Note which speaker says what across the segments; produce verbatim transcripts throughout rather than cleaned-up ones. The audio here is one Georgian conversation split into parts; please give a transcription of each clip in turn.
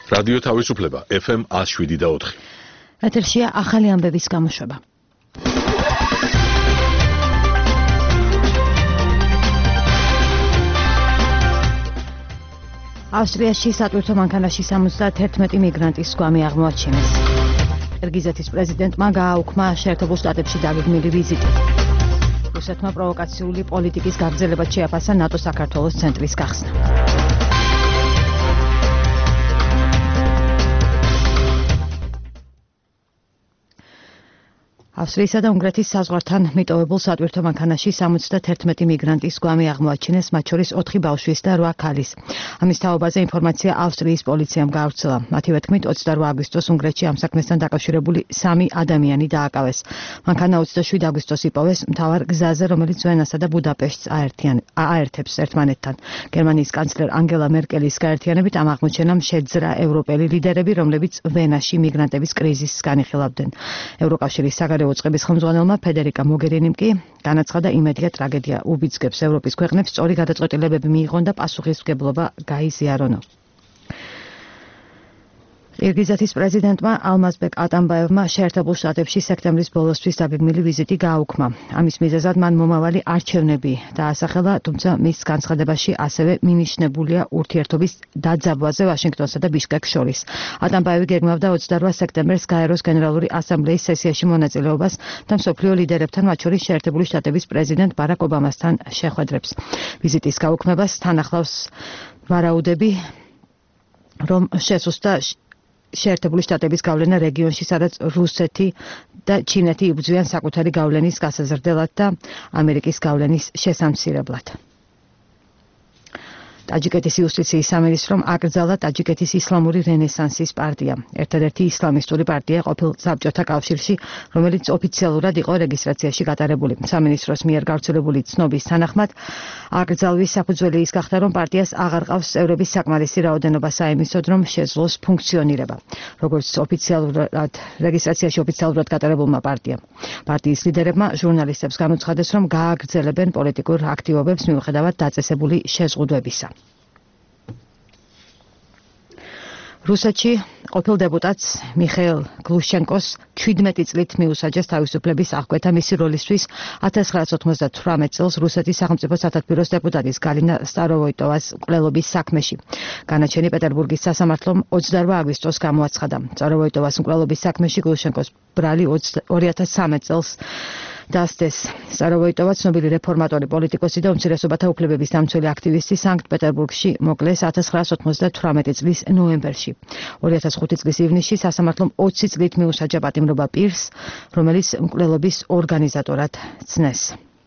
Speaker 1: რადიო თავისუფლება ეფ ემ ათს შვიდი და ოთხი.
Speaker 2: ეთერშია ახალი ამბების გამოშვება. ავსტრიაში სატვირთო მანქანაში სამოცდაათერთმეტი მიგრანტის გვამი აღმოაჩინეს. კირგიზეთის პრეზიდენტმა გააუქმა შეერთებულ შტატებში დაგეგმილი ვიზიტი. რუსეთმა პროვოკაციული პოლიტიკის გაგრძელებად შეაფასა ნატო საქართველოს ცენტრის გახსნა. ავსტრიისა და უნგრეთის საზღვართან მიტოვებულ სატვირთო მანქანაში სამოცდაათერთმეტი მიგრანტის გვამი აღმოაჩინეს, მათ შორის ოთხი ბავშვის და რვა ქალის. ამის თაობაზე ინფორმაცია ავსტრიის პოლიციამ გაავრცელა. მათივე თქმით, ოცდარვა აგვისტოს უნგრეთში ამ საქმესთან დაკავშირებული სამი ადამიანი დააკავეს. მანქანა ოცდაშვიდი აგვისტოს იპოვეს მთავარ გზაზე, რომელიც ვენასა და ბუდაპეშტს აერთებს ერთმანეთთან. გერმანიის კანცლერ ანგელა მერკელის გაერთიანებით ამ აღმოჩენამ შეძრა ევროპელი ლიდერები, რომლებიც ვენაში მიგრანტების კრიზისს განიხილავდნენ. ევროკავშირის საგარეო უწყების ხელმძღვანელმა ფედერიკა მოგერინიმ კი განაცხადა, იმედია ტრაგედია უბიძგებს ევროპის ქვეყნებს, სწორი გადაწყვეტილებები მიიღონ და პასუხისმგებლობა გაიზიარონო. კირგიზეთის პრეზიდენტმა ალმაზბეკ ატამბაევმა შეერთებულ შტატებში სექტემბრის ბოლოსთვის დაგეგმილი ვიზიტი გააუქმა. ამის მიზეზად მან მომავალი არჩევნები დაასახელა, თუმცა მის განცხადებაში ასევე მინიშნებულია ურთიერთობის დაძაბვაზე ვაშინგტონსა და ბიშკეკს შორის. ატამბაევი გეგმავდა ოცდარვა სექტემბერს გაეროს გენერალური ასამბლეის სესიაში მონაწილეობას და მსოფლიო ლიდერებთან, მათ შორის შეერთებული შტატების პრეზიდენტ ბარაკ ობამასთან შეხვედრებს. ვიზიტის გაუქმებას თან ახლავს ვარაუდები, რომ შესუსტა შეერთებული შტატების გავლენა რეგიონში, სადაც რუსეთი და ჩინეთი იბრძვიან საკუთარი გავლენის გასაზრდელად და ამერიკის გავლენის შესამცირებლად. ტაჯიკეთის იუსტიციის სამინისტრომ აკრძალა ტაჯიკეთის ისლამური რენესანსის პარტია, ერთადერთი ისლამისტური პარტია ყოფილ საბჭოთა კავშირში, რომელიც ოფიციალურად იყო რეგისტრაციაში გატარებული. სამინისტროს მიერ გავრცელებული ცნობის თანახმად, აკრძალვის საფუძველი ის გახდა, რომ პარტიას აღარ ყავს წევრების საკმარისი რაოდენობა საიმისოდ, რომ შეძლოს ფუნქციონირება, როგორც ოფიციალურად რეგისტრაციაში ოფიციალურად გატარებულმა პარტიამ. პარტიის ლიდერებმა ჟურნალისტებს განუცხადეს, რომ გააგრძელებენ პოლიტიკურ აქტივობებს მიუხედავად დაწესებული შეზღუდვებისა. რუსეთში ყოფილ დეპუტატს მიხეილ გლუშენკოს ჩვიდმეტი წლით მიუსაჯეს თავისუფლების აღკვეთა მისი როლისთვის ათას ცხრაასი ოცდათვრამეტ წელს რუსეთის სახელმწიფო სათათბიროს დეპუტატის გალინა სტაროვოიტოვას მკვლელობის საქმეში. განაჩენი პეტერბურგის სასამართლომ ოცდარვა აგვისტოს გამოაცხადა. სტაროვოიტოვას მკვლელობის საქმეში გლუშენკოს ბრალი ორი ათას სამი წელს დასდეს. სტაროვოიტოვა ცნობილი რეფორმატორი, პოლიტიკოსი და უმცირესობათა უფლებების დამცველი აქტივისტი სანქტ-პეტერბურგში მოკლეს ათას ცხრაასი ოცდათვრამეტი წლის ნოემბერში. ორი ათას ხუთი წლის ივნისში სასამართლომ ოცი წლით მიუსაჯა პატიმრობა პირს, რომელიც მკვლელობის ორგანიზატორად ცნეს.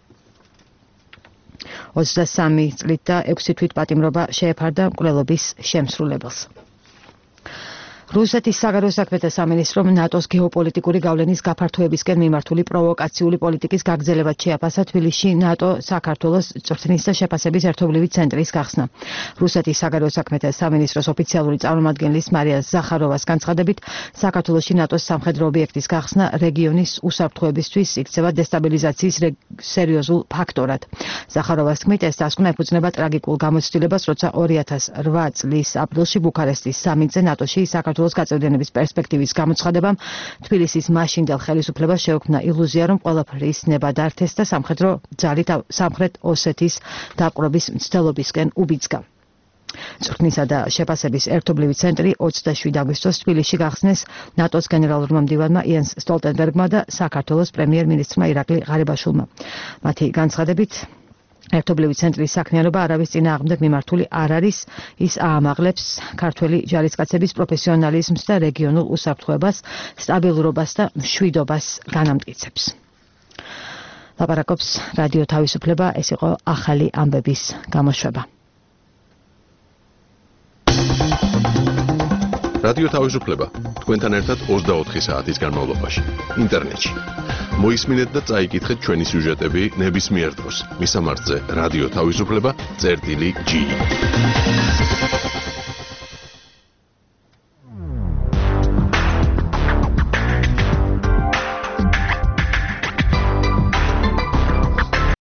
Speaker 2: ოცდასამი წლით და ექვსი თვით პატიმრობა შეეფარდა მკვლელობის შემსრულებელს. რუსეთის საგარეო საქმეთა სამინისტრომ ნატოს გეოპოლიტიკური გავლენის გაფართოებისკენ მიმართული პროვოკაციული პოლიტიკის გაგრძელებად შეაფასა თბილისში ნატო საქართველოს წვრთნის და შეფასების ერთობლივი ცენტრის გახსნა. რუსეთის საგარეო საქმეთა სამინისტროს ოფიციალური წარმომადგენლის მარია ზახაროვას განცხადებით, საქართველოში ნატოს სამხედრო ობიექტის გახსნა რეგიონის უსაფრთხოებისთვის იქცევა დესტაბილიზაციის სერიოზულ ფაქტორად. ზახაროვას თქმით, ეს დასკვნა ეფუძნება ტრაგიკულ გამოცდილებას, როცა ორი ათას რვა წლის აპრილში ბუქარესტის სამიტზე ნატოში საქართველოს გაწევრიანების პერსპექტივის გამოცხადებამ თბილისის მაშინდელ ხელისუფლებას შეუქმნა ილუზია, რომ ყველაფერი ისნება დართეს და სამხედრო ძალით სამხრეთ ოსეთის დაპყრობის მცდელობისკენ უბიძგა. წვრთნისა და შეფასების ერთობლივი ცენტრი ოცდაშვიდი აგვისტოს თბილისში გახსნეს ნატოს გენერალურმა მდივანმა იანს სტოლტენბერგმა და საქართველოს პრემიერ-მინისტრმა ირაკლი ღარიბაშვილმა. მათი განცხადებით, ერთობლივი ცენტრის საქმიანობა არავის წინააღმდეგ მიმართული არ არის, ის აამაღლებს ქართველი ჯარისკაცების პროფესიონალიზმს და რეგიონულ უსაფრთხოებას, სტაბილურობას და მშვიდობას განამტკიცებს. ლაპარაკობს რადიო თავისუფლება, ეს იყო ახალი ამბების გამოშვება.
Speaker 1: რადიო თავისუფლება თქვენთან ერთად ოცდაოთხი საათის განმავლობაში ინტერნეტში. მოისმინეთ და წაიკითხეთ ჩვენი სიუჟეტები ნებისმიერ დროს. მისამართზე რადიო თავისუფლება წერტილი ჯი.